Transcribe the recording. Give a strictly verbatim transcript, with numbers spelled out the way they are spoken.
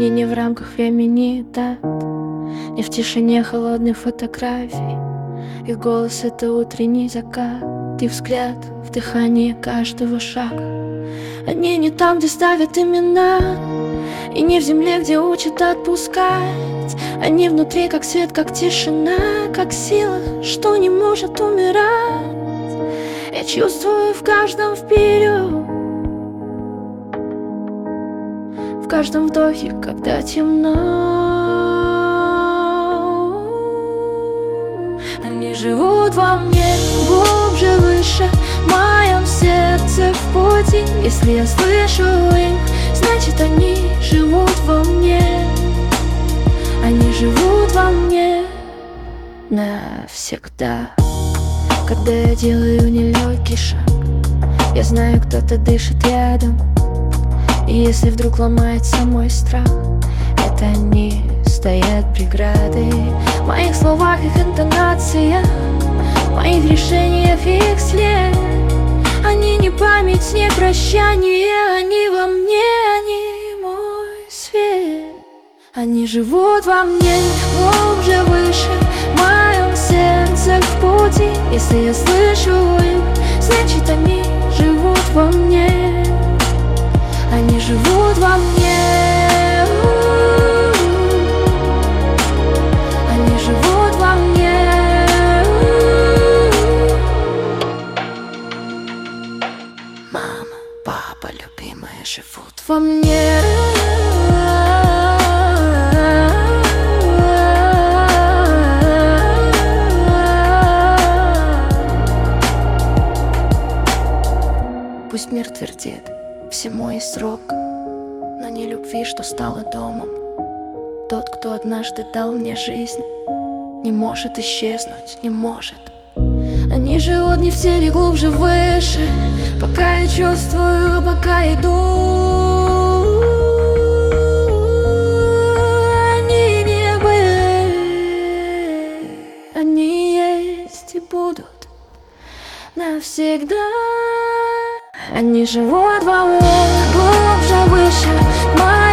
Они не в рамках времени, да, не в тишине холодных фотографий. Их голос — это утренний закат, и взгляд в дыхании каждого шага. Они не там, где ставят имена, и не в земле, где учат отпускать. Они внутри, как свет, как тишина, как сила, что не может умирать. Я чувствую в каждом вперед, в каждом вдохе, когда темно. Они живут во мне, глубже, выше, в моем сердце в пути. Если я слышу их, значит они живут во мне. Они живут во мне навсегда. Когда я делаю нелегкий шаг, я знаю, кто-то дышит рядом. И если вдруг ломается мой страх, это они стоят преградой. В моих словах их интонация, в моих решениях их след. Они не память, не прощание, они во мне, они мой свет. Они живут во мне, глубже, выше, в моем сердце в пути. Если я слышу их, значит они живут во мне. Они живут во мне. Они живут во мне. Мама, папа, любимая, живут во мне. Пусть мир твердит, всему есть срок, но не любви, что стало домом. Тот, кто однажды дал мне жизнь, не может исчезнуть, не может. Они живут не в теле, глубже, выше, пока я чувствую, пока иду. Они не были, они есть и будут навсегда. Они живут во мне, глубже, выше, в моем